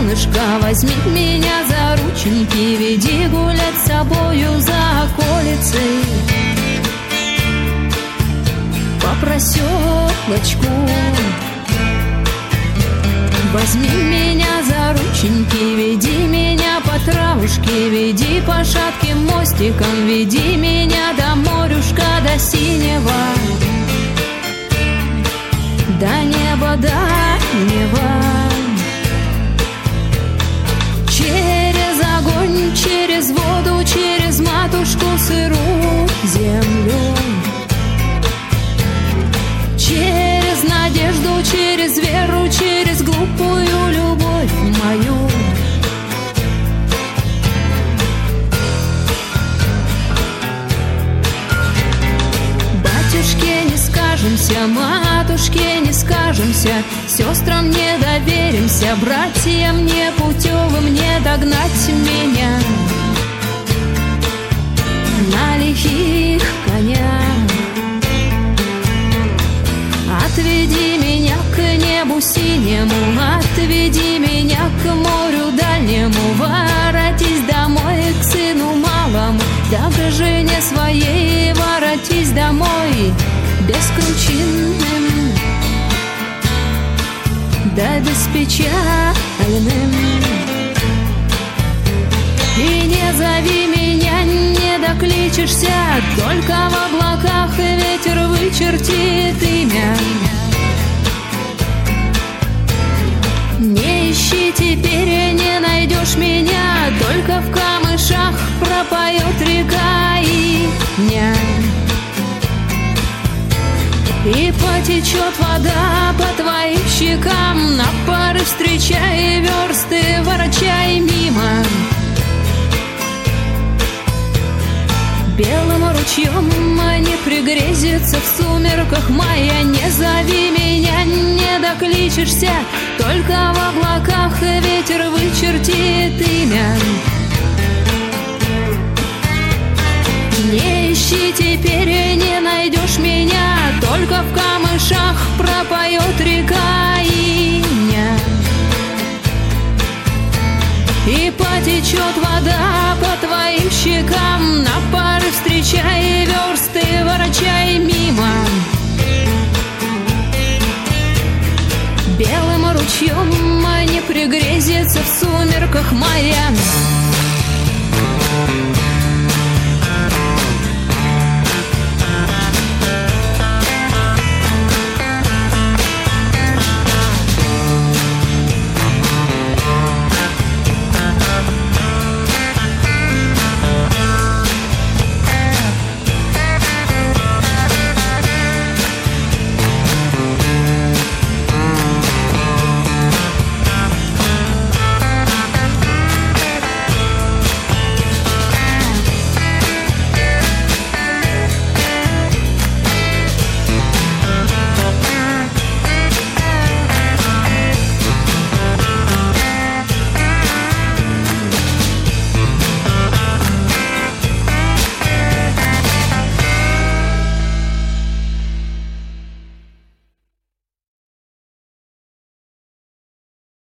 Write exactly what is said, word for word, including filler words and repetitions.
солнышко, возьми меня за рученьки, веди гулять с собою за околицей. По проселочку возьми меня за рученьки, веди меня по травушке, веди по шатким мостикам, веди меня до морюшка, до синего, до неба, до неба. Через огонь, через воду, через матушку сырую землю, через надежду, через веру, через глупую любовь мою. Батюшке не скажемся, матушке не скажемся, сестрам не доверимся, братьям непутевым не догнать меня на лихих конях. Отведи меня к небу синему, отведи меня к морю дальнему, воротись домой к сыну малому, да к жене своей воротись домой, бескручинным, да беспечальным. И не зови меня, не докличешься, только в облаках ветер вычертит имя. Не ищи теперь, не найдешь меня, только в камышах пропоет река Иня. И потечет вода по твоим щекам, на пары встречай версты, ворочай мимо. Белым ручьем не пригрезится в сумерках мая, не зови меня, не докличешься, только в облаках ветер вычертит имя. Не ищи теперь, не найдешь меня, только в камышах пропоет река Иня. И потечет вода по твоим щекам, на пары встречай версты, ворочай мимо. Белым ручьем не пригрезится в сумерках мая.